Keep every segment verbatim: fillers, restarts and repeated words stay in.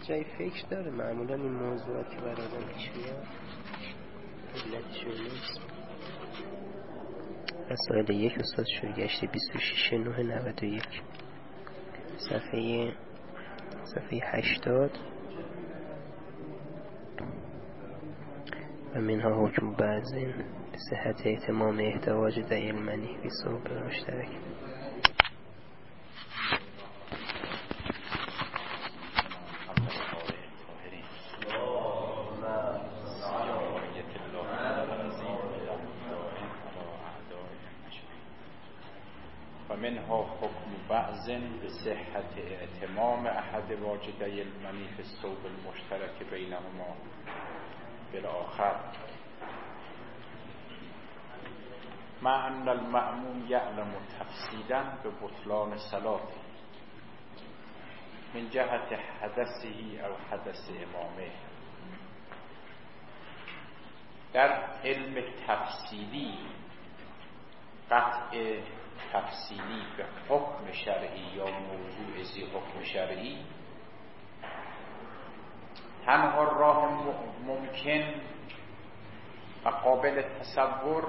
جای فکر داره معمولا این موضوعات که برای آدم پیش میاد علتشون نیست. مسائل یک استاد شورگشتی بیست و شش نه نود و یک صفحه صفحه هشتاد و منها حکم بعضین به صحت اهتمام احتواج دلیل منی فی صحب مشترک. منها حکم بعض به صحت اعتمام احد واجدی المنی فی الصوب المشترک بینهما بالآخر مع ان المأموم یعلم تفصیلا به بطلان صلاته من جهت حدثه او حدث امامه. در علم تفصیلی قطع تفصیلی به حکم شرعی یا موضوع زی حکم شرعی تنها راه ممکن و قابل تصور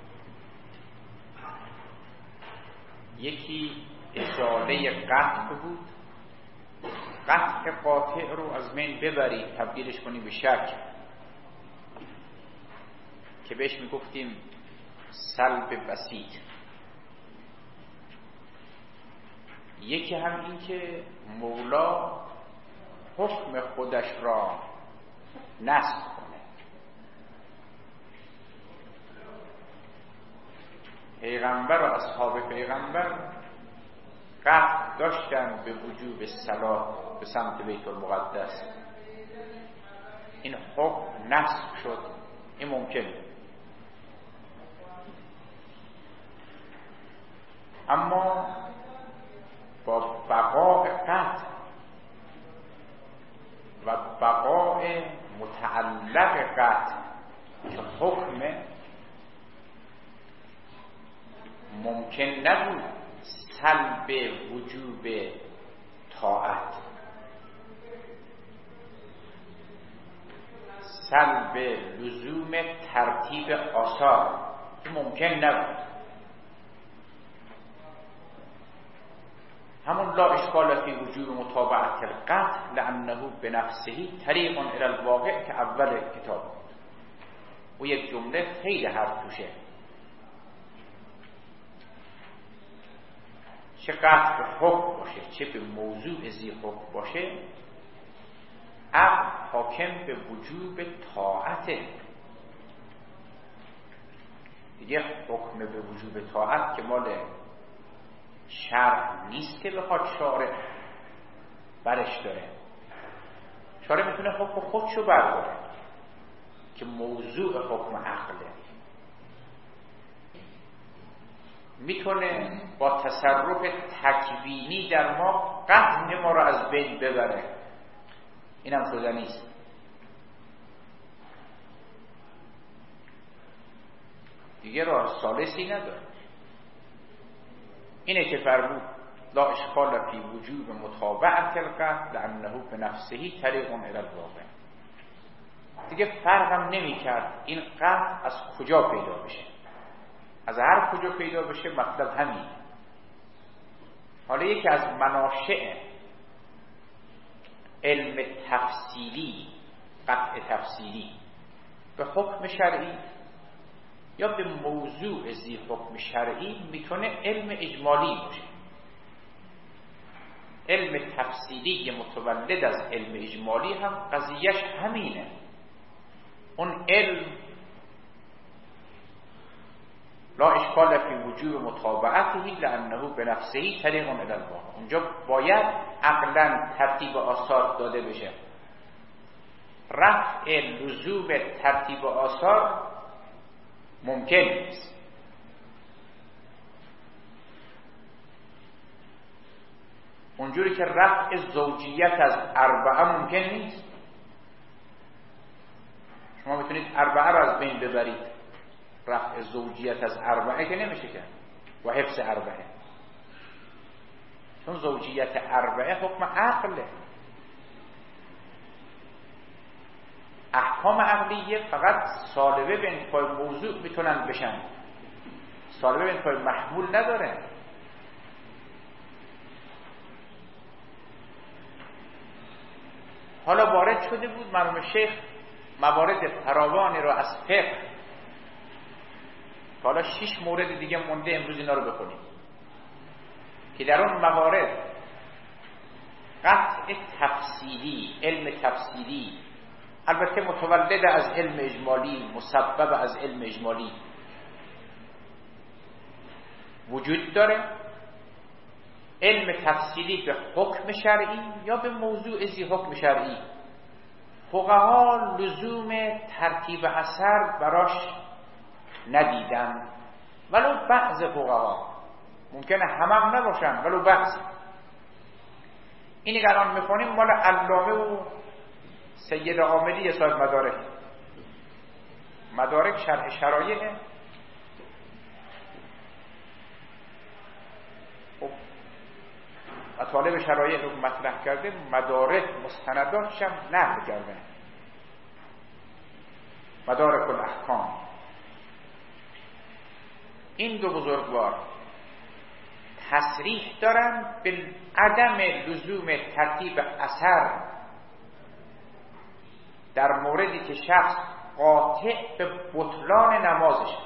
یکی ازاله قطع بود، قطع قاطع رو از من ببرید تبدیلش کنی به شک که بهش میگفتیم سلب بسیط. یکی هم این که مولا حکم خودش را نسخ کنه. پیغمبر و اصحاب پیغمبر قطع داشتن به وجوب صلات به سمت بیت المقدس، این حکم نسخ شد، این ممکنه. اما با بقاء قطع و بقاء متعلق قطع که حکم ممکن نبود سلب وجوب طاعت، سلب لزوم ترتیب آثار که ممکن نبود. همون لا اشکال فی وجوب متابعت القطع لانه بنفسه طریق الی الواقع که اول کتاب بود و یک جمله خیلی حرف توشه. چه قطع به حکم باشه چه به موضوع زی حکم باشه، عقل حاکم به وجوب طاعته. دیگه حکم به وجوب طاعت که مال شرع نیست که بخواد شارع برش داره. شارع میتونه حکم خودشو برداره که موضوع حکم عقله، میتونه با تصرف تکوینی در ما قطع ما را از بین ببره، اینم شده نیست. دیگه راه ثالثی نداره. اینه که فرمود لا اشکال فی وجوب متابعت القطع لانه بنفسه طریق الی الواقع. دیگه فرقم نمی کرد این قطع از کجا پیدا بشه، از هر کجا پیدا بشه مطلب همین. حالا یکی از مناشئ علم تفصیلی قطع تفصیلی به حکم شرعی یا به موضوع زی حکم شرعی میتونه علم اجمالی باشه. علم تفصیلی متولد از علم اجمالی هم قضیهش همینه. اون علم لا اشکال فی وجوب متابعته لانه بنفسه طریق الی الواقع. اونجا باید عقلا ترتیب آثار داده بشه. رفع لزوم ترتیب آثار ممکن نیست. اونجوری که رفع زوجیت از اربعه ممکن نیست. شما میتونید اربعه را از بین ببرید، رفع زوجیت از اربعه که نمیشه کرد و حفظ اربعه، چون زوجیت اربعه حکم عقله. احکام عقلیه فقط سالبه به انتفاع موضوع میتونن بشن، سالبه به انتفاع محمول نداره. حالا وارد شده بود مرحوم شیخ موارد فراوانی رو از فقه، حالا شش مورد دیگه مونده امروز اینا رو بخونیم که در اون موارد قطع تفصیلی، علم تفصیلی، البته متولد از علم اجمالی، مسبب از علم اجمالی وجود داره. علم تفصیلی به حکم شرعی یا به موضوع ذی حکم شرعی، فقها لزوم ترتیب اثر براش ندیدن، ولو بعض فقها، ممکنه همم نباشن ولو بعض. اینی که الان میخونیم مال علامه و سید عاملی صاحب مدارک. مدارک شرح شرایعه. خب مطالب شرایع رو مطرح کرده، مدارک مستنداتش هم نقل کرده، مدارک الاحکام. این دو بزرگوار تصریح دارن به عدم لزوم ترتیب اثر در موردی که شخص قاطع به بطلان نمازش.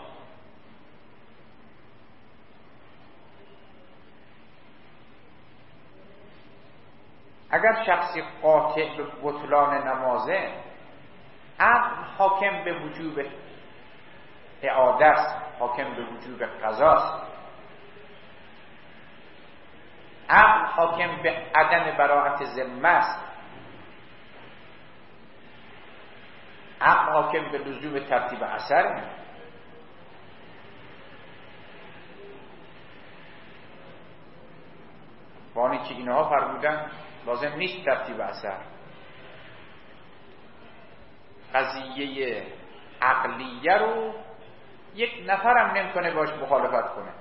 اگر شخصی قاطع به بطلان نمازه، عقل حاکم به وجوب اعاده است، حاکم به وجوب قضا است. عقل حاکم به عدم براءت ذمه است. عقل حاکم به لزوم ترتیب اثر. وانی که اینها فرمودن لازم نیست ترتیب اثر. قضیه عقلیه رو یک نفرم نمیتونه باش مخالفت کنه.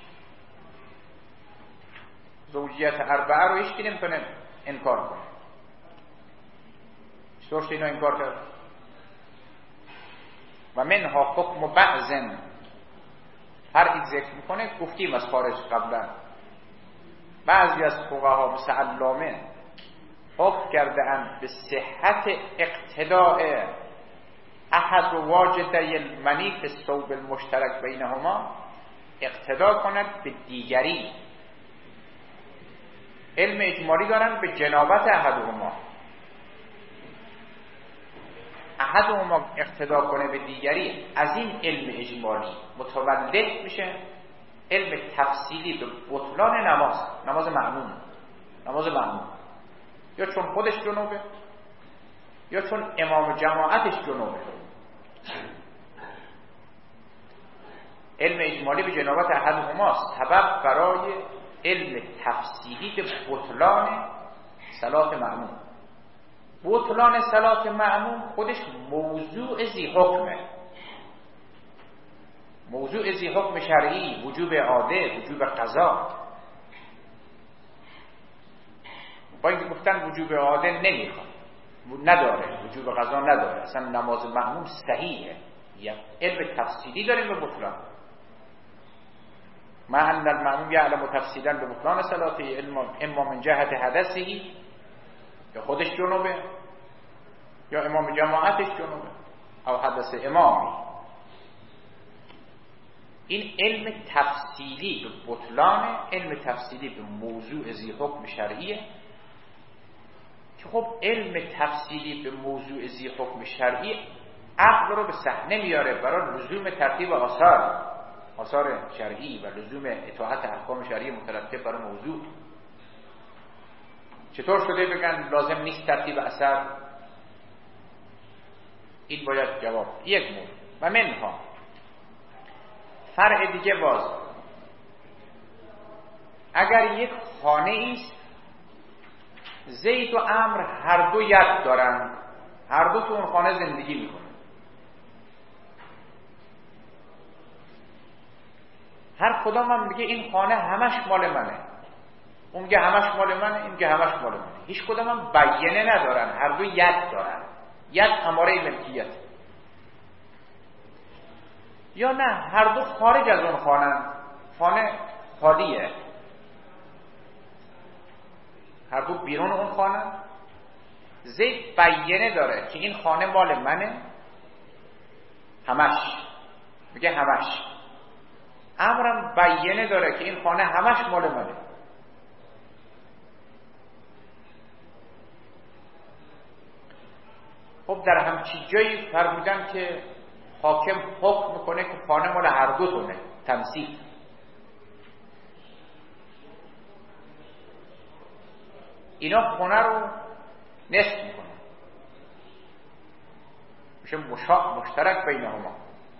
زوجیت اربعه رو هیچ کی نمیتونه انکار کنه. چطور اینا انکار کرد؟ و منها حکم بعضن، هر ذکر میکنه گفتیم از خارج قبلا. بعضی از فقها مثل علامه حکم کرده اند به صحت اقتداء احد واجدی المنی فی الثوب المشترک بینهما، اقتدا کند به دیگری. علم اجمالی دارن به جنابت احدهما، احدهما اقتدا کنه به دیگری. از این علم اجمالی متولد میشه علم تفصیلی به بطلان نماز، نماز مأموم، نماز مأموم، یا چون خودش جنوبه یا چون امام جماعتش جنوبه. علم اجمالی به جنابت احدهما سبب برای علم تفصیلی به بطلان صلات مأموم. بطلان صلات مأموم خودش موضوع ذی حکمه، موضوع ذی حکم شرعی، وجوب اعاده، وجوب قضا. با اینکه گفتن وجوب اعاده نمیخواد، نداره، وجوب قضا نداره، اصلا نماز مأموم صحیحه. یا علم تفصیلی داریم به بطلان. ما ان المأموم یعلم تفصیلا به بطلان صلاته، اما من جهت حدثی، یا خودش جنوبه یا امام جماعتش جنوبه او حدث امامی. این علم تفصیلی به بطلان، علم تفصیلی به موضوع ذی حکم شرعیه که خب علم تفصیلی به موضوع ذی حکم شرعی عقل رو به صحنه میاره برای لزوم ترتیب آثار، آثار شرعی و لزوم اطاعت احکام شرعی مترتب بر موضوع. چطور شده بگن لازم نیست ترتیب اثر؟ این باید جواب یک مورد. و منها فرع دیگه باز، اگر یک خانه است زید و عمرو هر دو ید دارن، هر دو تو اون خانه زندگی میکنن، هر کدام هم میگه این خانه همش مال منه، اون میگه همش مال منه، این میگه همش مال منه، هیچ کدام هم بیانه ندارن، هر دو ید دارن. ید اماره ملکیت، یا نه هر دو خارج از اون خانه، خانه خالیه، هر دو بیرون اون خانه. زید بیانه داره که این خانه مال منه همش، میگه همش. عمرم بیانه داره که این خانه همش مال منه. خب در همچی جایی فرمودن که حاکم حکم میکنه که خانه مال هر دو تونه، تنصیف. اینا خونه رو نصف میکنن، میشه مشترک بینهما.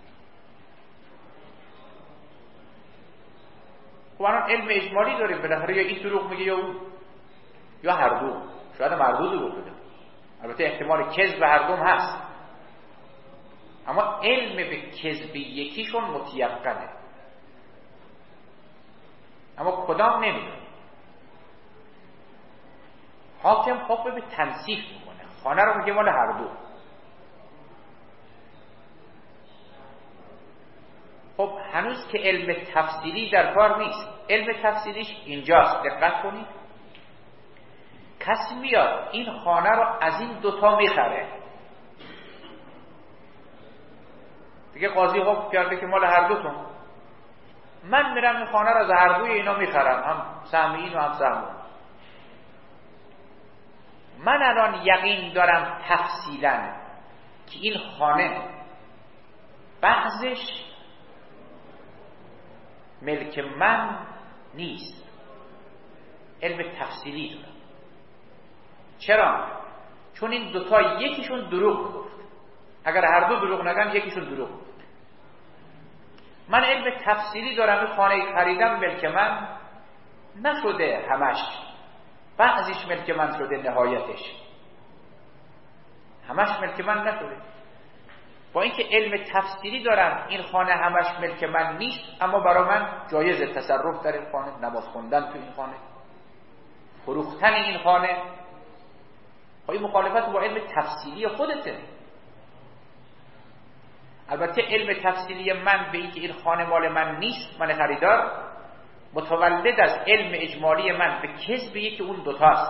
خب الان علم اجمالی داریم، بالاخره یا این دروغ میگه یا اون، یا هر دو. شاید هم هر دو دروغ بگه، البته احتمال کذب هر دوم هست، اما علم به کذب یکیشون متیقنه، اما کدام نمیدونه. حاکم حکم به تنصیف میکنه، خانه رو میگه مال هر دو. خب هنوز که علم تفصیلی در کار نیست. علم تفصیلیش اینجاست، دقت کنید. کسی میاد این خانه رو از این دوتا میخره، دیگه قاضی حکم کرده که مال هر دوتون، من میرم این خانه رو از هر دوی اینا میخرم، هم سهمین و هم سهمون. من الان یقین دارم تفصیلا که این خانه بعضش ملک من نیست. علم تفصیلی دارم. چرا؟ چون این دوتا یکیشون دروغ گفت. اگر هر دو دروغ نگن یکیشون دروغ گفت. من علم تفصیلی دارم، این خانه خریدم ملک من نشده همش، بعضیش ملک من شده، نهایتش همش ملک من نشده. با اینکه علم تفصیلی دارم این خانه همش ملک من نیست، اما برای من جایز تصرف در این خانه، نماز خوندن تو این خانه، فروختن این خانه. این مخالفت با علم تفصیلی خودته. البته علم تفصیلی من به اینکه این خانه مال من نیست، من خریدار، متولد از علم اجمالی من به کذب یکی اون دوتاست.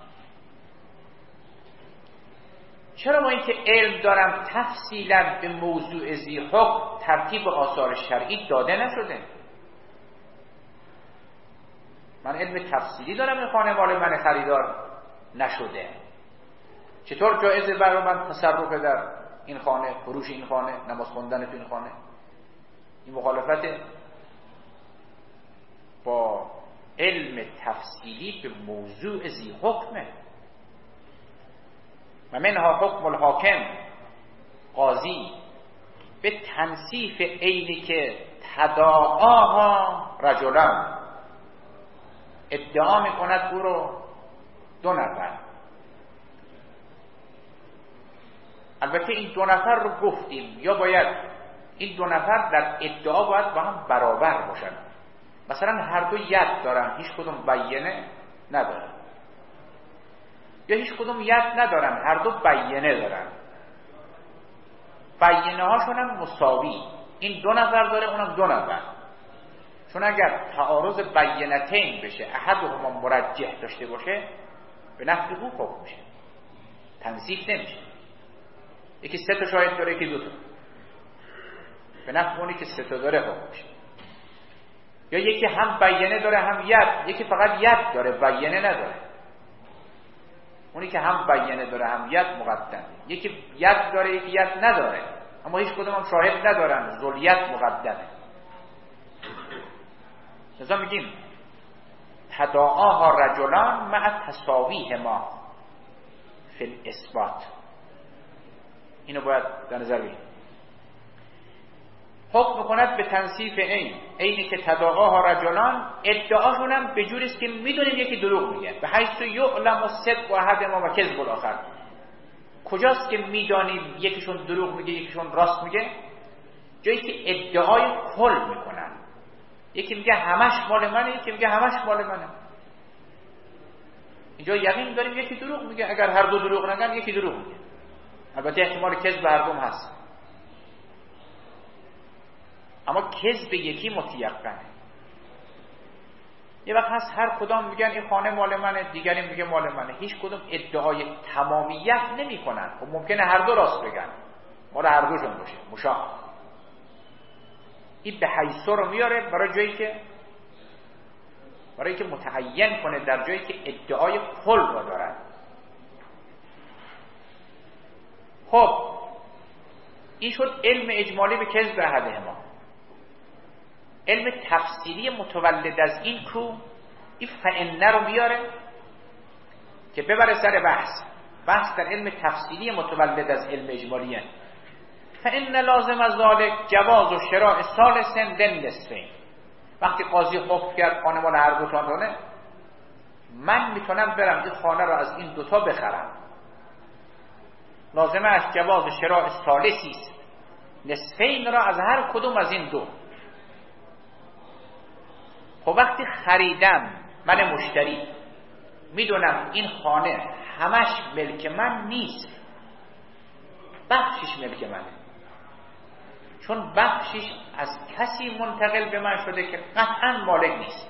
چرا؟ ما اینکه علم دارم تفصیلا به موضوع ذی حکم ترتیب آثار شرعی داده نشده. من علم تفصیلی دارم این خانه مال من خریدار نشده، چطور جایزه برای من تصرف در این خانه، فروش این خانه، نماز خوندن تو این خانه؟ این مخالفت با علم تفصیلی به موضوع ذی حکمه. و منها حکم الحاکم، قاضی، به تنصیف عینی که تداعاها رجلان، ادعا میکند او رو دو نفر. البته این دو نفر رو گفتیم، یا باید این دو نفر در ادعا باید با هم برابر باشن. مثلا هر دو ید دارن، هیچ کدوم بیانه ندارن، یا هیچ کدوم ید ندارن، هر دو بیانه دارن. بیانه هاشون هم مساوی، این دو نفر داره، اونم دو نفر. چون اگر تعارض بیانتین بشه، احدهما مرجح داشته باشه، به نفع او حکم میشه، تنصیف نمیشه. یکی سه تا شاهد داره، یکی دو تا، به نفع اونی که سه تا داره حکم میشه. یا یکی هم بیانه داره هم ید، یکی فقط ید داره بیانه نداره، اونی که هم بیانه داره هم ید مقدم. یکی ید داره یکی ید نداره، اما هیچ کدوم هم شاهد ندارن، ذوالید مقدمه. لذا میگیم تداعاها رجلان مع تساویهما فی الاثبات. اینو باید در نظر بگیریم. حکم میکند به تنصیف عین، عینی که تداعاها رجلان، ادعاشون هم به جوری است که میدونیم یکی دروغ میگه. به حیث یعلم الصدق و احدهما و کذب الاخر. کجاست که میدانیم یکیشون دروغ میگه یکیشون راست میگه؟ جایی که ادعای کل میکنن. یکی میگه همش مال منه، یکی میگه همش مال منه. اینجا یقین داریم یکی دروغ میگه، اگر هر دو دروغ نگن یکی دروغ میگه. البته احتمال کذب هر دوم هست، اما کذب یکی متیقنه. یه وقت هست هر کدام میگن این خانه مال منه، دیگری میگه مال منه، هیچ کدوم ادعای تمامیت نمی کنن. خب ممکنه هر دو راست بگن، مال هر دوشون باشه، مشاهد. این به حیثو رو میاره برای جایی که برای که متعین کنه در جایی که ادعای کل را دارد. خب این شد علم اجمالی به کذب احدهما. علم تفصیلی متولد از این کو این فإنه رو میاره که ببره سر بحث. بحث در علم تفصیلی متولد از علم اجمالیه. فإن لازم از ذالک جواز و شراء ثالث للنصفین. وقتی قاضی حکم کرد خانه مال هر دو تانه، من میتونم برم این خانه را از این دوتا بخرم. لازمه از جواز شراء ثالثی است، نصفین را از هر کدوم از این دو. خب وقتی خریدم، من مشتری میدونم این خانه همش ملک من نیست، بخشش ملک منه، چون بخشش از کسی منتقل به من شده که قطعا مالک نیست،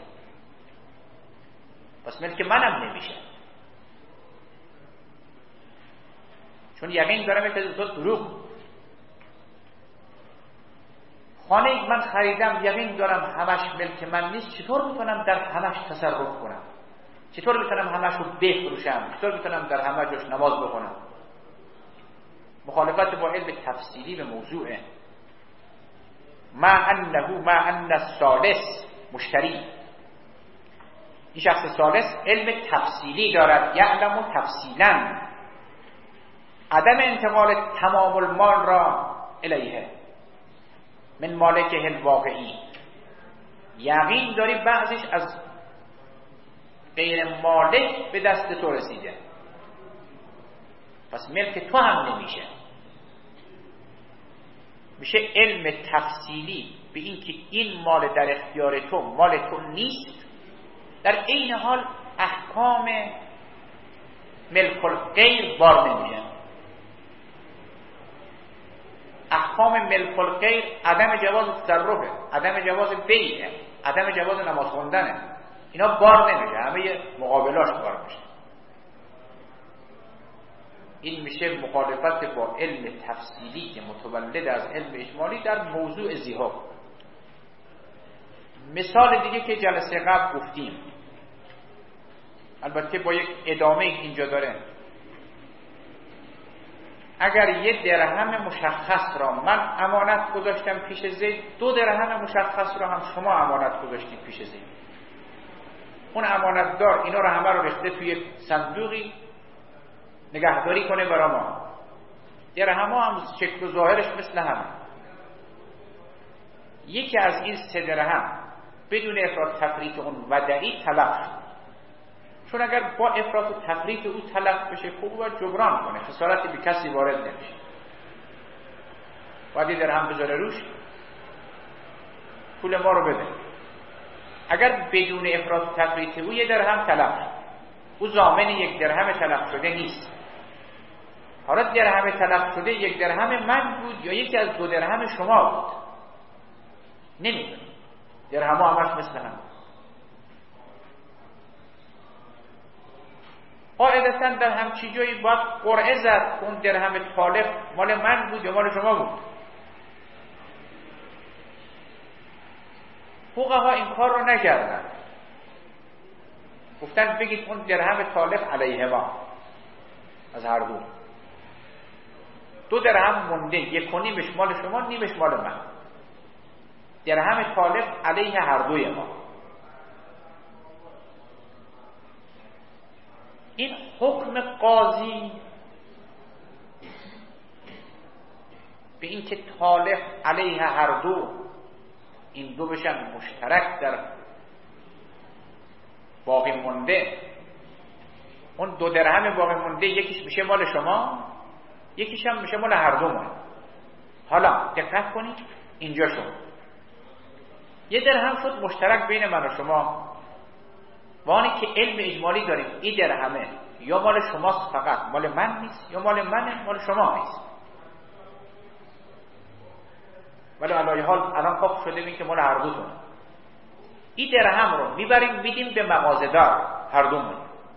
پس ملک منم نمیشه. چون یقین دارم یک از دو دروغ. خانه ای من خریدم یقین دارم همش ملک من نیست، چطور میتونم در همش تصرف کنم؟ چطور میتونم همش رو بفروشم؟ چطور میتونم در همه جاش نماز بخونم؟ مخالفت با علم تفصیلی به موضوعه. ما انه ما ان الثالث مشتری، این شخص ثالث علم تفصیلی دارد، یعلم تفصیلا عدم انتقال تمام المال را الیه من مالکه الواقعی. یقین داری بعضش از غیر مالک به دست تو رسیده، پس ملک تو هم نمیشه. میشه علم تفصیلی به این که این مال در اختیار تو مال تو نیست، در عین حال احکام ملک الغیر بار نمیشه. احکام ملک الغیر عدم جواز تصرفه، عدم جواز بیعه، عدم جواز نماز خوندنه، اینا بار نمیشه، همه مقابلاش بار میشه. این میشه مخالفت با علم تفصیلی که متولد از علم اجمالی در موضوع ذهاب. مثال دیگه که جلسه قبل گفتیم، البته با یک ادامه اینجا داره. اگر یه درهم مشخص را من امانت گذاشتم پیش زید، دو درهم مشخص را هم شما امانت گذاشتید پیش زید، اون امانتدار اینا را همه رو ریخته توی صندوقی نگهداری کنه برای ما. درهم ها هم شکل و ظاهرش مثل هم. یکی از این سه درهم بدون افراط تفریط اون ودعی تلف شد، چون اگر با افراط و تفریط او تلف بشه خوب باید جبران کنه، خسارتی به کسی وارد نمیشه، باید درهم بذاره روش پول ما رو بده. اگر بدون افراط و تفریط او یه درهم تلف شد، او ضامن یک درهم تلف شده نیست. حالا درهم تلف شده یک درهم من بود یا یکی از دو درهم شما بود، نمیدونی، درهم ها همش مثل هم. قاعدتا در همچی جایی باید قرعه زد اون درهم تالف مال من بود یا مال شما بود. فقها این کار رو نکردن، گفتن بگید اون درهم تالف علیه ما از هر دو. دو درهم مونده، یک و نیمش مال شما، نیمش مال من. درهم تالف علیه هر دوی ما. این حکم قاضی به این که تالف علیه هر دو، این دو بشن مشترک در باقی مونده، اون دو درهم باقی مونده یکیش میشه مال شما، یکیش هم میشه مال هر دو ما. حالا دقت کنید اینجا شد یه درهم شد مشترک بین من و شما، وانی که علم اجمالی داریم این درهمه یا مال شماست فقط، مال من نیست، یا مال منه مال شما نیست. ولی علی حال الان حکم شده این که مال هر دوتون. این درهم رو میبریم میدیم به مغازه‌دار، هر دومون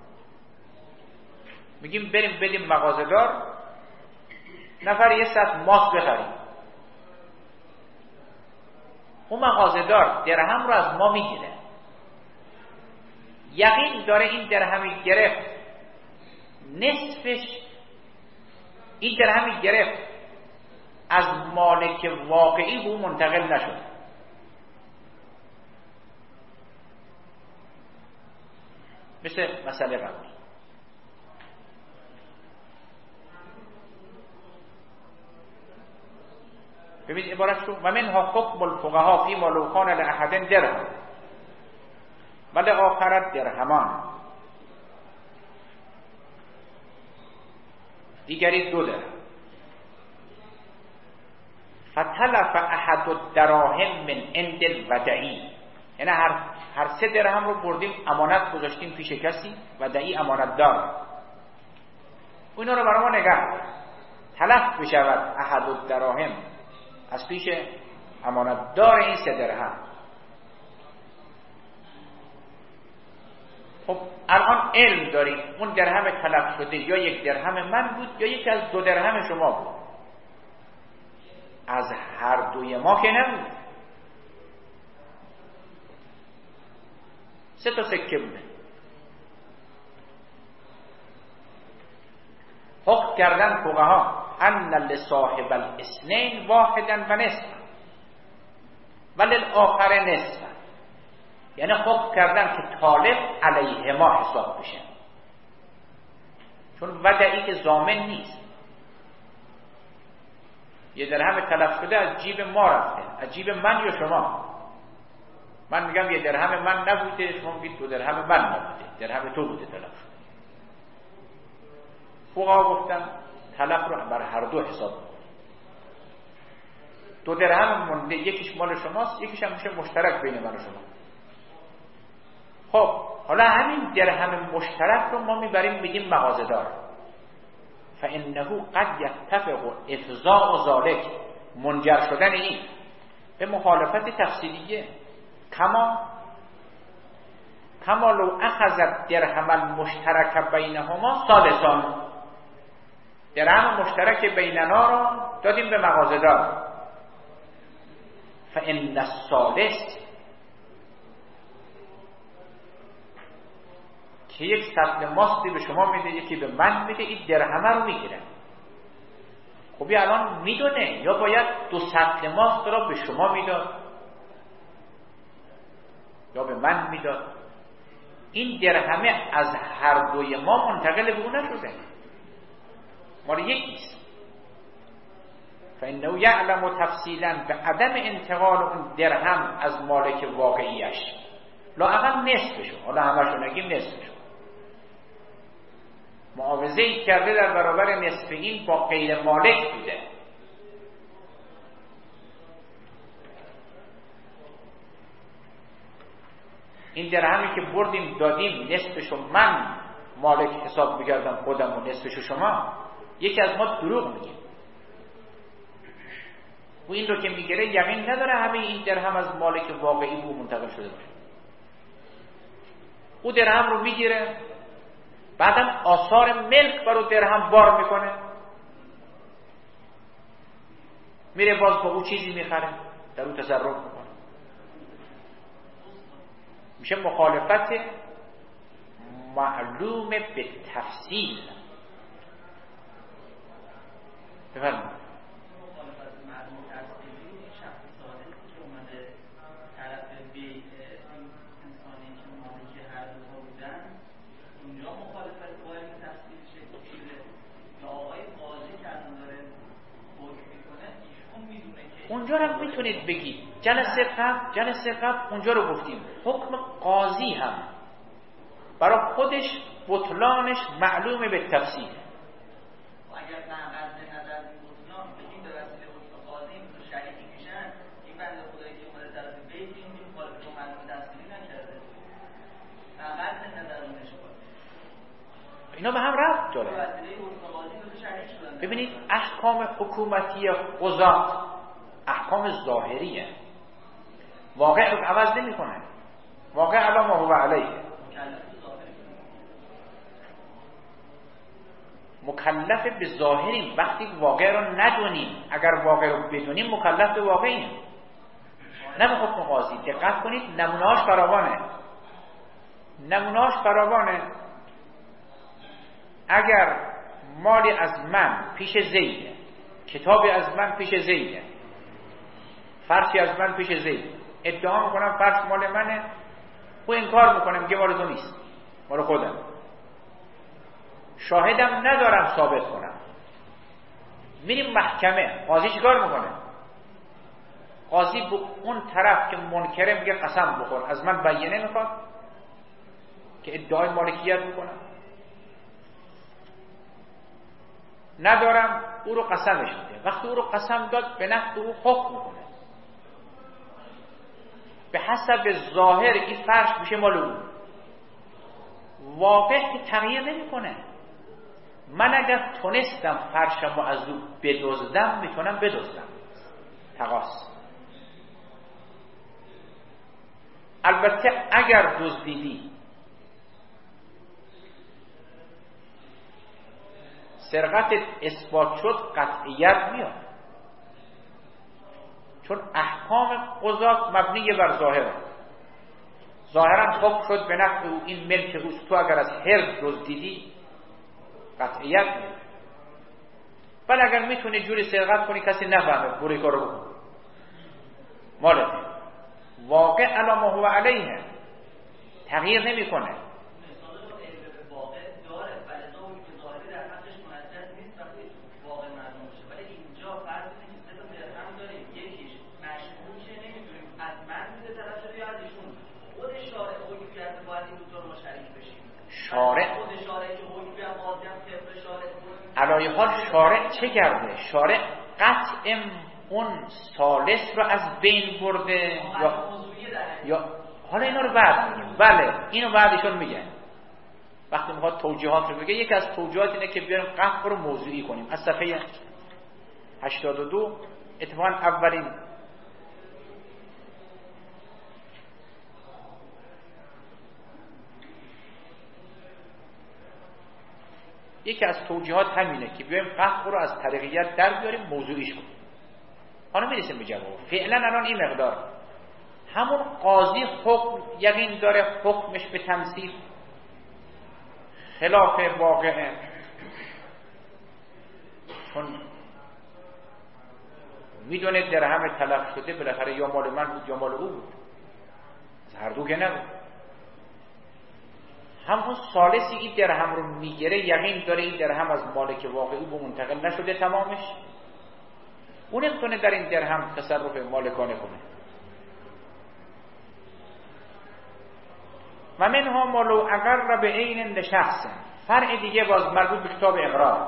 میگیم بریم بدیم مغازه‌دار، نفر یه صد ماست بخریم. اون مغازه‌دار درهم رو از ما میگیره، یقین داره این درهمی گرفت نصفش، این درهمی گرفت از مالک واقعی به اون منتقل نشد. مثل مسئله قبل. ببینید عبارت شو و منها حکم الفقهاء فی ما لو کان لاحد درهم و لآخر درهمان، دیگری دو درهم. فتلف احد الدراهم من عند الودعی، یعنی هر هر سه درهم رو بردیم امانت گذاشتیم پیش کسی، ودعی امانت دار، اینا رو برای ما نگه تلف بشود احد الدراهم از پیش امانت دار این سه درهم. خب الان علم داریم اون درهم تلف شده یا یک درهم من بود یا یک از دو درهم شما بود، از هر دوی ما که نبود، سه تا سکه بوده. حکم کردن فقها ان لصاحب الاثنین واحدا و نصف وللآخر نصف، یعنی حکم کردن که طالب علیه ما حساب بشه، چون ودعی که ضامن نیست. یه درهم تلف شده از جیب ما رفته، از جیب من یا شما. من میگم یه درهم من نبوده، شما میگید دو درهم من نبوده، درهم تو بوده تلف شده. فقها گفتن تلف رو بر هر دو حساب کنید. دو درهم مونده، یکیش مال شماست، یکیش هم میشه مشترک بین من و شما. خب حالا همین درهم مشترک رو ما میبریم میگیم مغازه‌دار، فانه قد یتفق افضاء ذلک، منجر شدن این به مخالفت تفصیلیه. کما کما لو اخذت درهم المشترک بینهما ثالثان، درهم مشترک بیننا رو دادیم به مغازه‌دار، فان الثالث که یک سطل ماستی به شما میده یکی به من میده، این درهم رو میگیره. خب یا الان میدونه یا باید دو سطل ماست رو به شما میداد یا به من میداد؟ این درهمه از هر دوی ما منتقل به اون نشده، مال یکیست. فانه یعلم تفصیلا به عدم انتقال اون درهم از مالک واقعیش، لااقل نصفشو، حالا همشو نگیم نصفشو، معاوضه ای کرده در برابر نصف این با غیر مالک بوده. این درهمی که بردیم دادیم نصفشو من مالک حساب می‌کردم خودم و نصفشو شما، یکی از ما دروغ میگه و این رو که میگیره یقین نداره همه این درهم از مالک واقعی بو منتقل شده باشه. او درهم رو میگیره، بعدم آثار ملک برو درهم بار میکنه، میره باز با او چیزی میخره، در او تصرف میکنه. میشه مخالفت معلوم به تفصیل. بفرمایید. اونجا رو میتونید بگید جلسه قبل جلسه قبل اونجا رو گفتیم حکم قاضی هم برای خودش بطلانش معلومه به تفصیل. اگر نقض نظر بطلان بگیم به وسیله حکم قاضی تو شریکی میشن، این بنده خدایی که اومده طرف بیت این مخالف رو معلومه تفصیلی نکرده، نقض نظر اونش کنه. اینا به هم ربط داره. ببینید احکام حکومتی قضات احکام ظاهریه، واقع رو عوض نمی کنه. واقع علا ما هو علیه، مکلف به ظاهریم. وقتی واقع رو ندونیم، اگر واقع رو بدونیم مکلف به واقعیم، نه به حکم قاضی. دقت کنید نمونه‌هاش فراوانه، نمونه‌هاش فراوانه. اگر مالی از من پیش زیده، کتابی از من پیش زیده، فرشی از من پیش زیده، ادعا میکنم فرش مال منه، او انکار میکنه میگه مال تو نیست، مال خودم، شاهدم ندارم ثابت کنم، میریم محکمه. قاضی چیکار میکنه؟ قاضی به اون طرف که منکره میگه قسم بخور، از من بیانیه میخواد که ادعای مالکیت میکنم، ندارم، او رو قسمش میده. وقتی او رو قسم داد به نفع او حکم میکنه، به حسب ظاهر این فرش میشه مال او، واقع که تغییر نمیکنه. من اگر تونستم فرشمو از او بدزدم میتونم بدزدم، تقاص. البته اگر دزدیدی سرقت اثبات شد قطعیت میاد، چون احکام قضات مبنی بر ظاهره. ظاهرا حکم شد به نفع او، این ملک اوست، تو اگر از حرز دزدیدی قطعیت میاد. ولی اگر میتونی جوری سرقت کنی کسی نفهمه، برو کارو بکن، مالته، واقع علی ما هو علیه، تغییر نمیکنه. شارع علایه حال شارع چه کرده؟ شارع قطع اون ثالث رو از بین برده یا یا حالا اینا رو بعد میگیم. بله اینو بعدشون میگن، وقتی میخواد توجیهات رو بگه. یکی از توجیهات اینه که بیاریم قطع رو موضوعی کنیم. از صفحه هشتاد و دو اتفاقا اولین یکی از توجیهات همینه که بیایم قطع رو از طریقیت در بیاریم موضوعیش کنیم. حالا میرسیم به جواب. فعلا الان این مقدار، همون قاضی حکم یقین داره حکمش به تمثیل خلاف واقعه، چون میدونه درهم تلف شده بالاخره یا مال من بود یا مال او بود، هر دو که نبود. همون ثالثی این درهم رو میگیره یقین داره این درهم از مالک واقعی به منتقل نشده تمامش، اون نمیتونه در این درهم تصرف مالکانه کنه. و منها ما لو اقر به عین لشخص. فرع دیگه باز مربوط به کتاب اقرار.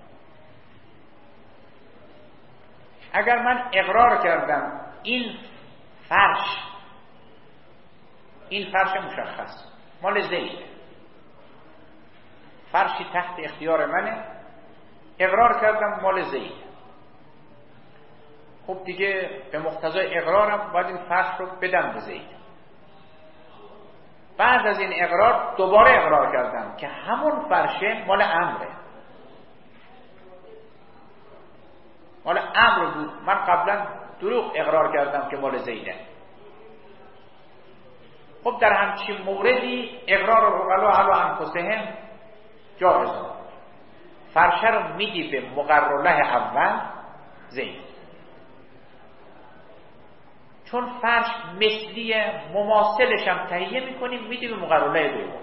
اگر من اقرار کردم این فرش، این فرش مشخص مال زید، فرشی تحت اختیار منه، اقرار کردم مال زید، خب دیگه به مقتضای اقرارم باید این فرش رو بدم به زید. بعد از این اقرار دوباره اقرار کردم که همون فرشه مال عمره، مال عمر بود، من قبلا دروغ اقرار کردم که مال زیده. خب در همچین موردی اقرار العقلا علی انفسهم جایزه، فرشه رو میدی به مقرله اول زید، چون فرش مثلی مماثلش هم تهیه میکنیم میدی به مقرله دوم.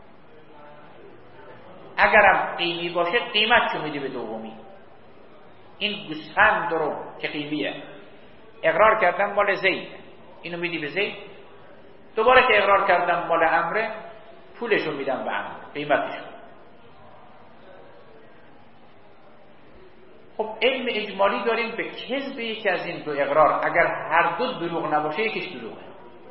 اگرم قیمی باشه قیمت رو میدی به دومی. این گوسفند رو که قیمیه اقرار کردم مال زید، اینو میدی به زید، دوباره که اقرار کردم مال عمره پولشو میدم به عمر، قیمتشو. خب علم اجمالی داریم به کذب یکی از این دو اقرار، اگر هر دو دروغ نباشه یکیش دروغه.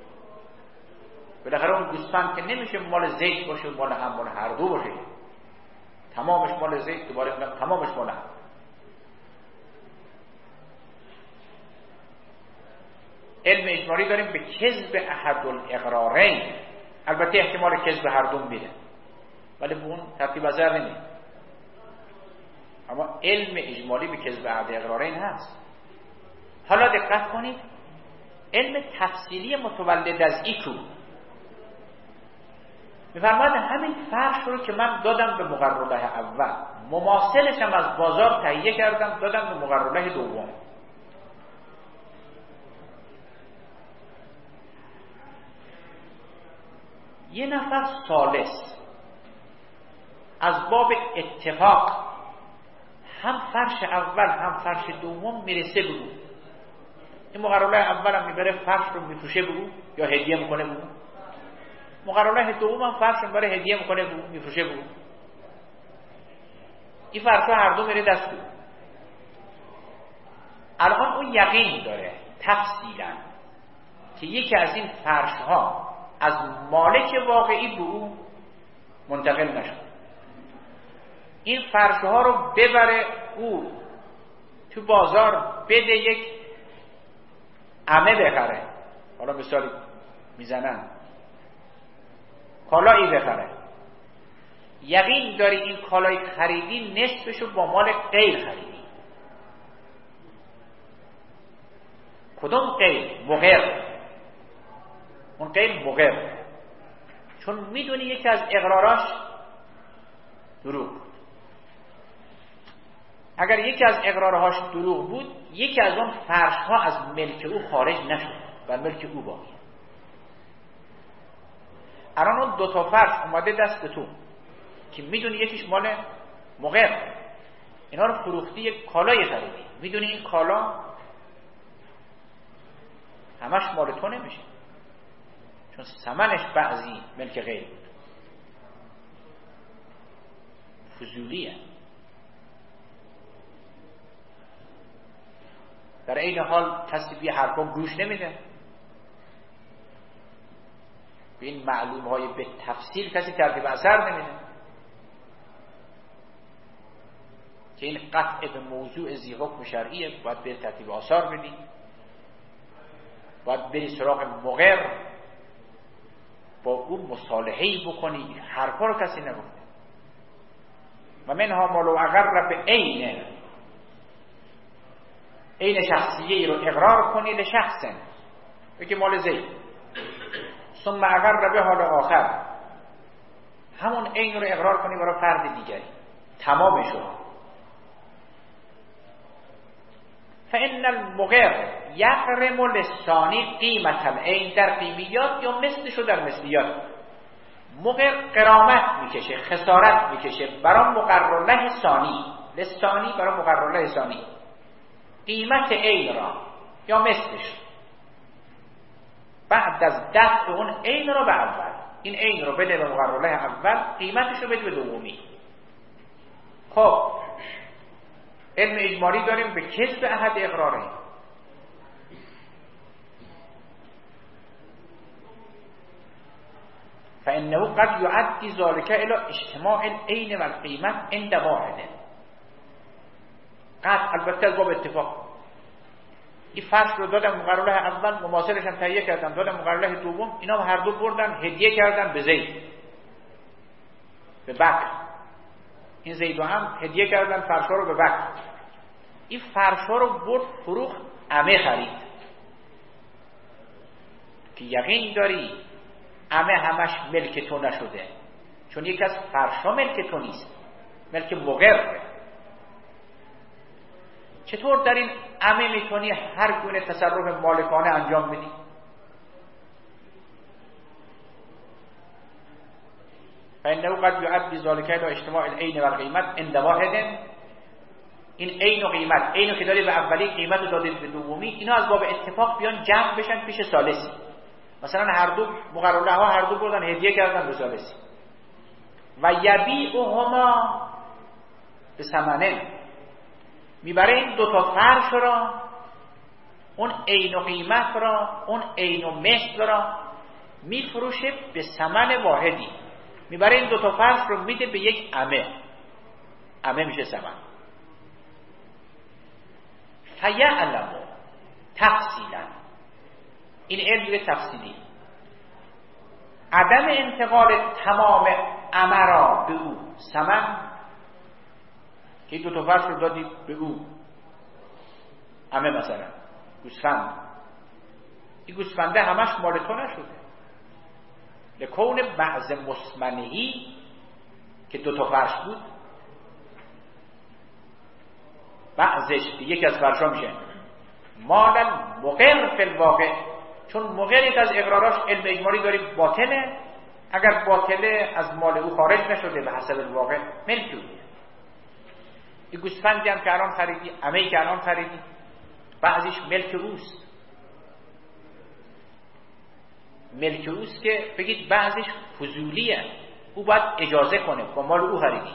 بالاخره اون گوسفند که نمیشه مال زید باشه مال هم مال هر دو باشه. تمامش مال زید، دوباره میگم تمامش مال هم. علم اجمالی داریم به کذب احد الاقرارین، البته احتمال کذب هر دو میره ولی به اون ترتیب نظر نمیره، اما علم اجمالی به کذب احد الاقرارین هست. حالا دقت کنید، علم تفصیلی متولد از ایکو میفرماید همین فرش رو که من دادم به مقرره اول، مماثلش هم از بازار تهیه کردم دادم به مقرره دوم، یه نفر ثالث از باب اتفاق هم فرش اول هم فرش دوم میرسه بگو، این مقرره اول هم میبره فرش رو میفروشه بگو یا هدیه میکنه بگو، مقرره دوم هم فرش رو میبره هدیه میکنه بگو میفروشه بگو، این فرش ها هر دو میره دست بگو. الان اون یقین داره تفصیلا که یکی از این فرش ها از مالک واقعی به او منتقل نشد، این فرش ها رو ببره او تو بازار بده یک عمه بخره، حالا مثالی میزنن کالایی بخره، یقین داری این کالای خریدی نصفشو با مال غیر خریدی. کدوم غیر؟ مغر. اون غیر مغر، چون میدونی یکی از اقراراش دروغ بود. اگر یکی از اقرارهاش دروغ بود یکی از اون فرشها از ملک او خارج نشد و ملک او باقی. الان اون دو تا فرش اومده دست تو که میدونی یکیش مال مغر، اینا رو فروختی یک کالای خریدی، میدونی این کالا همش مال تو نمیشه چون ثمنش بعضی ملک غیر بود، فضولیه. در این حال کسی بی حرفا گوش نمیده، به این معلوم های به تفصیل کسی ترتیب اثر نمیده که این قطع به موضوع ذی حکم شرعیه، باید به ترتیب آثار بدی، باید بری سراغ مغر با اون مصالحه‌ای بکنی، حرفا رو کسی نگفته. و منها ما لو اقر به عین عین شخصیه رو اقرار کنی لشخصن، بگی مال زید، ثم اقر به حال آخر، همون عین رو اقرار کنی برای فرد دیگری، تمام شد. فإن المغر یغرم للثانی قیمت العین، در قیمیات یا مثلشو در مثلیات. مغر قرامت میکشه، خسارت میکشه برای مقرره ثانی، للثانی برای مقرره ثانی، قیمت عین را یا مثلش بعد از دفع اون عین را به اول، این عین رو بده به مقرره اول، قیمتش رو بده به دومی. خب علم اجمالی داریم به کذب احد اقراره، فانه قد یعدی ذلك الى اجتماع العین و القیمت عند واحد. قد البته از باب اتفاق، این فرش رو دادم مقرره اول، مماثلش هم تهیه کردم دادم مقرره دوم، اینا هر دو بردن هدیه کردن به زید، به بکر، این زیدو هم هدیه کردن فرشا رو به بکر، این فرشا رو برد فروخت عمه خرید که یقین داری عمه همش ملک تو نشده، چون یک از فرشا ملک تو نیست، ملک مغر. چطور در این عمه میتونی هر گونه تصرف مالکانه انجام بدی؟ فإنه قد يؤدي ذلك الى اجتماع العین و القیمت عند واحد. این عین و قیمت، عینو که داری به اولی، قیمت رو دادی به دومی، اینا از باب اتفاق بیان جمع بشن پیش ثالثی. مثلا هر دو مقرره ها هر دو بردن هدیه کردن به ثالثی و یبیعهما به ثمنه، میبره این دوتا فرش را، اون عین و قیمت را، اون عین و مثل را میفروشه به ثمن واحدی، میبره این دوتا فرش رو میده به یک عمه، عمه میشه ثمن. فیعلم تفصیلا، این علم به تفصیلی، عدم انتقال تمام امرا به او ثمن، که دو تا فرش رو دادی به او عمه، مثلا گوسفند، این گوسفنده همش مال تو نشده، لکون بعض مسمنهی که دو تا فرش بود، بعضش یکی از فرشا میشه مال مقر فی الواقع، چون مقر یک از اقراراش علم اجمالی داری باطله، اگر باطله از مال او خارج نشده به حسب الواقع ملک او. این گوسفندی هم که الان خریدی، عمه‌ای که الان خریدی، بعضیش ملک اوست. ملک اوست که بگید بعضیش فضولیه، او باید اجازه کنه، با مال او خریدی،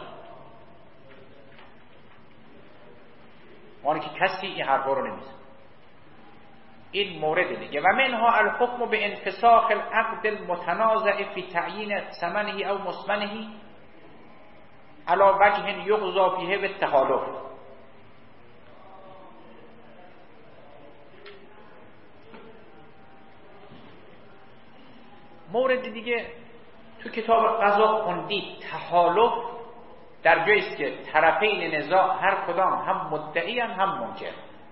مالی که کسی این حرفا رو نمیزن. این مورد دیگه. و منها الحکم به انفساخ العقد المتنازع فی تعیین ثمنه او مسمنه علی وجه یقضی فیه بالتخالف. مورد دیگه تو کتاب قضا خوندید، تخالف در جایی است که طرفین نزاع هر کدام هم مدعی هم, هم منکر.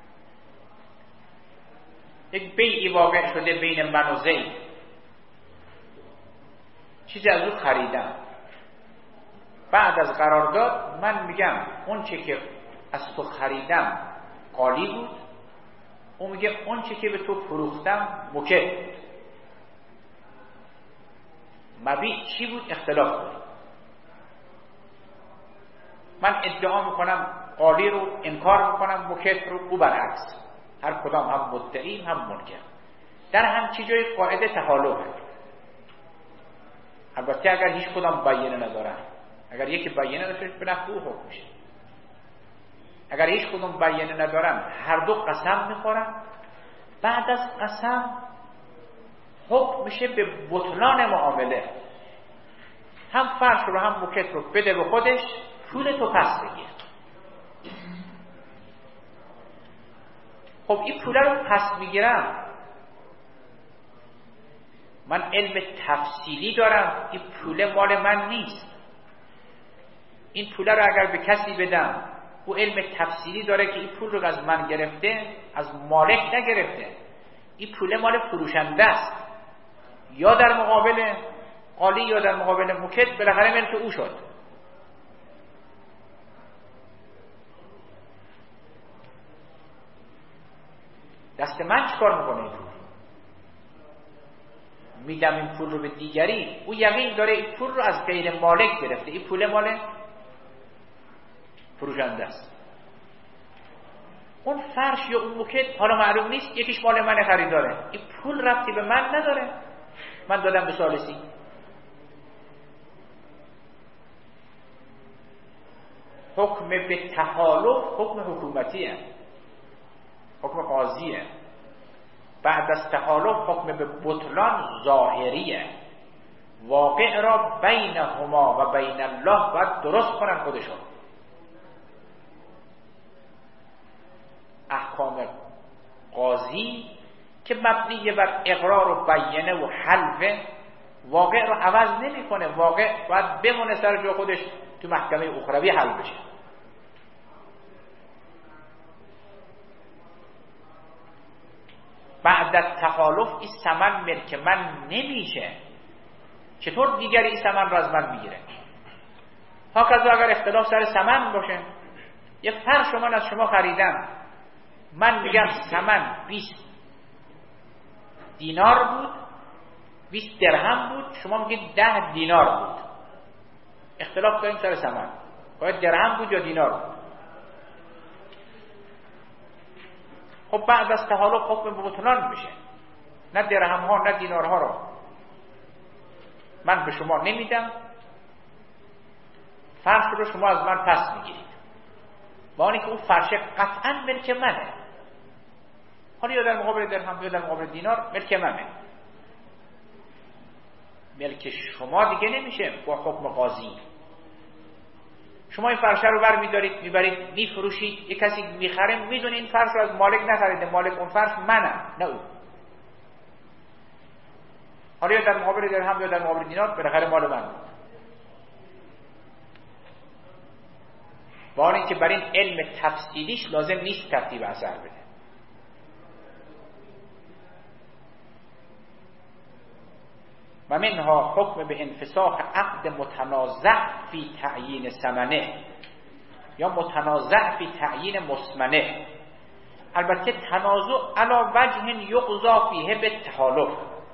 یک بیعی واقع شده بین من و زید، چیزی از او خریدم، بعد از قرارداد من میگم اون چه که از تو خریدم قالی بود، اون میگه اون چه که به تو فروختم مکر بود. مبیع چی بود؟ اختلاف بود. من ادعا میکنم قالی رو، انکار میکنم مکر رو، او برعکس، هر کدام هم مدعی هم منکر. در همچی جای قاعده تخالفه. البته اگر هیچ کدام بیانه ندارن، اگر یکی بیانه داشته به نفع او حکم میشه. اگر هیچ کدام بیانه ندارن، هر دو قسم میخورن، بعد از قسم حکم میشه به بطلان معامله. هم فرش رو هم موکت رو بده به خودش، پول تو پس بگیر. خب این پول رو پس میگیرم، من علم تفصیلی دارم، این پول مال من نیست. این پول رو اگر به کسی بدم، او علم تفصیلی داره که این پول رو از من گرفته، از مالک نگرفته، این پول مال فروشنده است، یا در مقابل قالی یا در مقابل موکت، بالاخره ملک او شد. دست من چیکار میکنه این پول؟ میدم این پول رو به دیگری، او یقین داره این پول رو از غیر مالک گرفته، این پول مال فروشنده است. اون فرش یا اون موکت حالا معلوم نیست، یکیش مال من خریداره، این پول ربطی به من نداره، من دادم به ثالثی. حکم به تخالف حکم حکومتیه، حکم قاضیه. بعد از تخالف حکم به بطلان ظاهریه. واقع را بینهما و بین الله باید درست کنن خودشون. احکام قاضی که مبنی بر اقرار و بیانه و حلف، واقع رو عوض نمیکنه. واقع باید بمونه سر جای خودش، تو محکمه اخروی حل بشه. بعد از تخالف این ثمن ملک من نمیشه، چطور دیگری این ثمن رو از من میگیره؟ هاکذا اگر اختلاف سر ثمن باشه، یه فرش من از شما خریدم، من میگم ثمن بیست دینار بود، بیست درهم بود، شما میگید ده دینار بود. اختلاف داریم سر ثمن، باید درهم بود یا دینار بود. خب بعد از تخالف حکم به بطلان میشه، نه درهم ها نه دینار ها رو من به شما نمیدم، فرش رو شما از من پس میگیرید، با اینکه اون فرش قطعا ملک منه، حالا یا در مقابل درهم یا در مقابل دینار ملک منه. ملک شما دیگه نمیشه با حکم قاضی. شما این فرش رو بر می‌دارید میبرید میفروشید، یک کسی میخره میدونه این فرش رو از مالک نخریده، مالک اون فرش منم نه او. حالا یا در مقابل درهم یا در مقابل دینار بالاخره مال من بود. با اینکه بر این علم تفصیلیش لازم نیست ترتیب اثر بده. و منها حکم به انفساخ عقد متنازع فی تعیین ثمنه یا متنازع فی تعیین مسمنه. البته تنازع علی وجه یقضا فیه بالتحالف،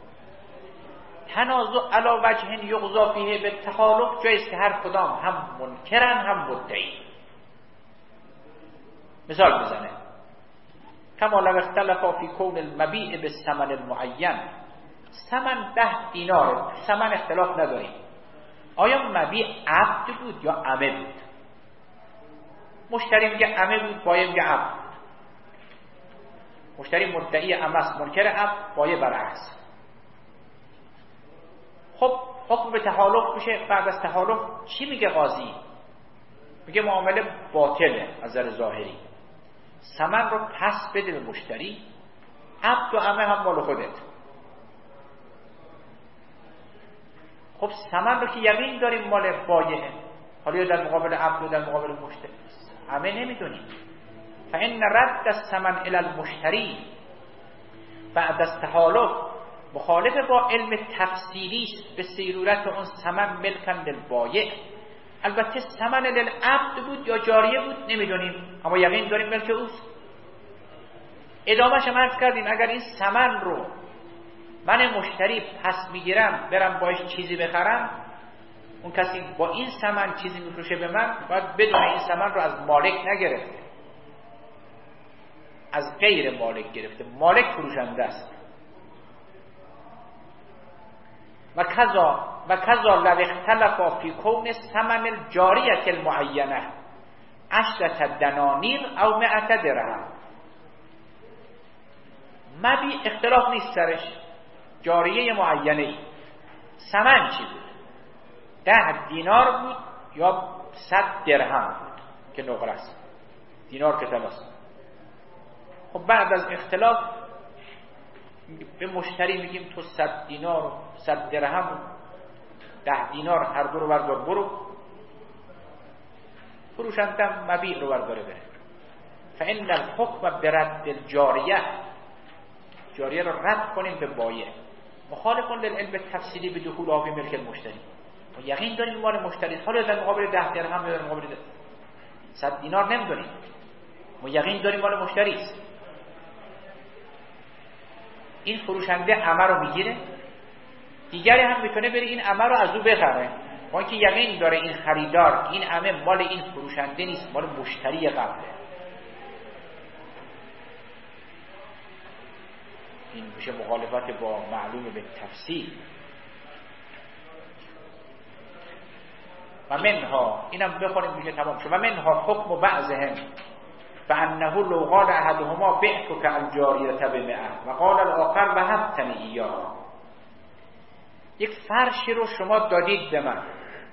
تنازع علی وجه یقضا فیه بالتحالف جایست که هر کدام هم منکرن هم مدعی. مثال بزنه کما لو اختلفا فی کون المبیع بالثمن المعین. ثمن ده دیناره، ثمن اختلاف نداریم، آیا مبیع عبد بود یا عمه بود؟ مشتری میگه عمه بود، بایع میگه عبد بود. مشتری مدعی عمه است، منکر عبد، بایع برعکس. خب حکم به تحالف میشه. بعد از تحالف چی میگه قاضی؟ میگه معامله باطله از نظر ظاهری، ثمن رو پس بده به مشتری، عبد و عمه هم مال خودت. خب ثمن رو که یقین داریم مال بایعه، حالا یا در مقابل عبد و در مقابل مشتری، همه نمیدونیم. فإن رد الثمن الی المشتری بعد از تحالف مخالف با علم تفصیلی است به صورت اون ثمن ملکن للبایع. البته ثمن للعبد بود یا جاریه بود نمیدونیم، اما یقین داریم ملک اوست. ادامهش هم عرض کردیم اگر این ثمن رو من مشتری پس میگیرم برم باش چیزی بخرم، اون کسی با این ثمن چیزی میفروشه به من باید بدون این ثمن رو از مالک نگرفته، از غیر مالک گرفته، مالک فروشنده است. و کذا و کذا لو اختلفا فی کون ثمن الجاریه المعینه عشرة دنانیر او مئة درهم. مبیع اختلاف نیست سرش، جاریه معینه ای، ثمن چی بود؟ ده دینار بود یا صد درهم بود که نقره است، دینار که تلاست. خب بعد از اختلاف به مشتری میگیم تو صد دینار و صد درهم و ده دینار هر دو رو بردار برو، فروشندم مبیع رو برداره بره. فإن الحکم برد الجاریه، جاریه رو رد کنیم به بایع، مخالفون للعلم تفصیلی به دخول آفی ملک المشتری. ما یقین داریم مال مشتری، حالا در مقابل ده درهم یا در مقابل صد دینار نمیدونیم، ما یقین داریم مال مشتری است. این فروشنده عمه رو میگیره، دیگری هم میتونه بره این عمه رو از او بخره، با اینکه یقین داره این خریدار این عمه مال این فروشنده نیست، مال مشتری قبله. این میشه مخالفت با معلوم به تفصیل. و منها اینم بخونیم میشه تمام شد. و منها حکم بعضهم فانه لو قال احدهما بعتك الجاریه بمئة و قال الاخر وهبتنی ایاها. یک فرشی رو شما دادید به من،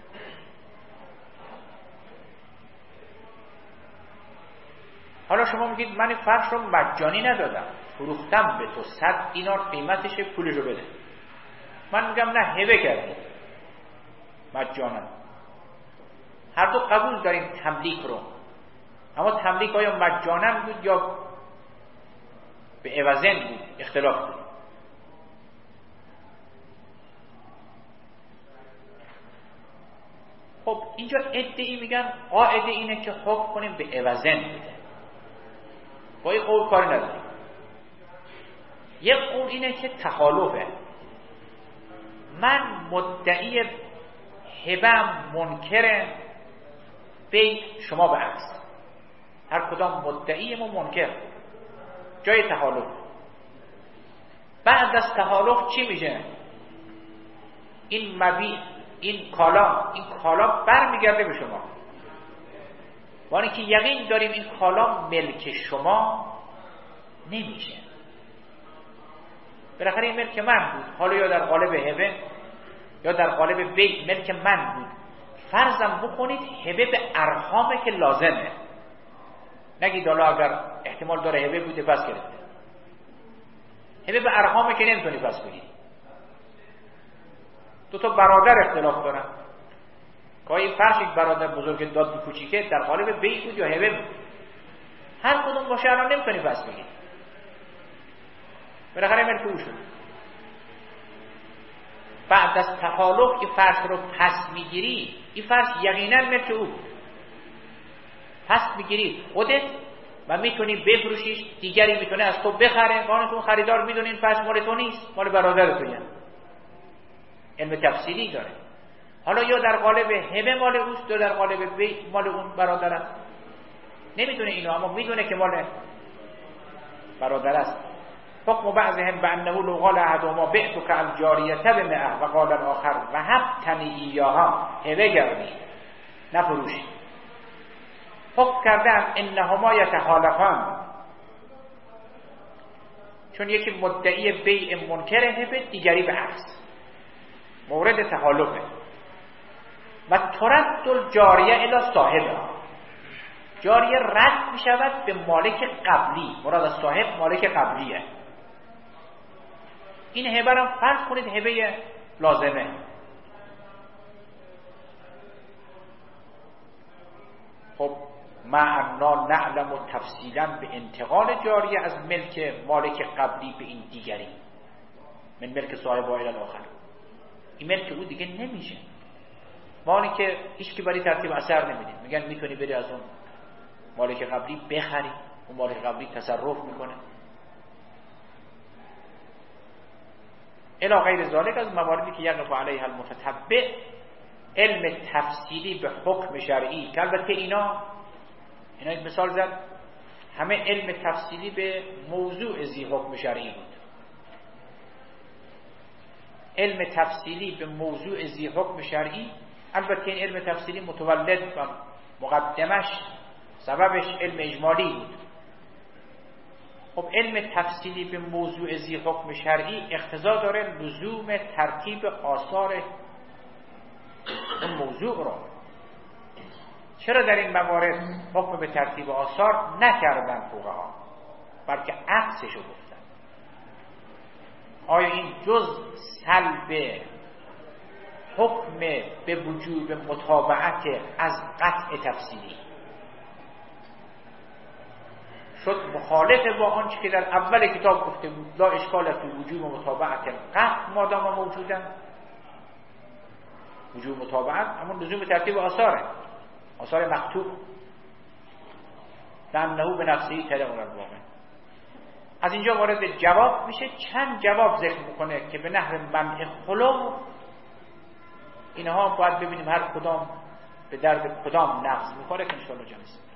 حالا شما میگید من فرش رو مجانی ندادم، فروختم به تو، صد دینار قیمتشه، پولشو بده. من میگم نه، هبه کردی مجانا. هر دو قبول داریم تملیک رو، اما تملیک آیا مجانا بود یا به عوضن بود؟ اختلاف داریم. خب اینجا ادعی میگن قاعده اینه که حکم کنیم به عوضن بده، با این قول کاری نداریم. یک قول اینه که تخالفه، من مدعی هبم منکر بی شما به عکس، هر کدام مدعی ما منکر، جای تخالف. بعد از تخالف چی میشه؟ این مبیع، این کالا این کالا برمیگرده به شما، با اینکه یقین داریم این کالا ملک شما نمیشه. بالاخره این ملک من بود، حالا یا در قالب هبه یا در قالب بیع ملک من بود. فرضم بکنید هبه به ارحامه که لازمه، نگید حالا اگر احتمال داره هبه بوده پس گرفته. هبه به ارحامه که نمیتونی پس بگیری. دو تا برادر اختلاف دارن، گاهی فرض یک برادر بزرگ داد به کوچیکه در قالب بیع بود یا هبه بود، هر کدوم باشه الان نمیتونی پس بگیری، بالاخره ملک او شد. بعد از تحالف این فرض رو پس میگیری، این فرض یقینا ملک او بود، پس میگیری خودت و میتونی بفروشیش، دیگری میتونه از تو بخره، قانون خریدار میدونه این فرض مال تو نیست، مال برادر تویه. علم تفصیلی داره. حالا یا در قالب هبه مال اوست یا در قالب بیع مال اون برادر است، نمیدونه اینو، اما میدونه که مال برادر است. حکم بعضهم بانه لو قال احدهما بعتك الجاریه بمئة و قال الاخر وهبتنی ایاها، هبه گردی نفروشی. حکم کردن انهما یتحالفان، چون یکی مدعی بیع منکر هبه، دیگری به عکس، مورد تحالفه. و ترد الجاریه الی صاحبها، جاریه رد می شود به مالک قبلی، مراد از صاحب مالک قبلیه. این هبه را فرض کنید هبه لازمه. خب معنا نعلم و تفصیلا به انتقال جاریه از ملک مالک قبلی به این دیگری، من ملک صاحب و الی الاخر، این ملک او دیگه نمیشه، مالی که هیچ کی برای ترتیب اثر نمیده. میگن میتونی بری از اون مالک قبلی بخری، اون مالک قبلی تصرف میکنه. الی غیر ذالک از مواردی که یقف علیها المتتبع، علم تفصیلی به حکم شرعی، که البته اینا اینا یک مثال زد، همه علم تفصیلی به موضوع ذی حکم شرعی بود. علم تفصیلی به موضوع ذی حکم شرعی، البته این علم تفصیلی متولد و مقدمش سببش علم اجمالی بود. خب علم تفصیلی به موضوع ذی حکم شرعی اقتضا داره لزوم ترتیب آثار اون موضوع رو. چرا در این موارد حکم به ترتیب آثار نکردن فقها، بلکه عکسشو گفتن؟ آیا این جز سلب حکم به وجوب متابعت از قطع تفصیلی شد مخالف با آنچه که در اول کتاب گفته بود لا اشکال فی وجوب متابعت قطع مادام موجودن؟ وجوب متابعت همون لزوم ترتیب آثاره، آثار مقطوع، لأنه به نفسه طریق الواقع. از اینجا وارد جواب میشه، چند جواب ذکر میکنه که به نحو منع خلو اینها باید ببینیم هر کدام به درد کدام نقض میخوره که انشاءالله جلسه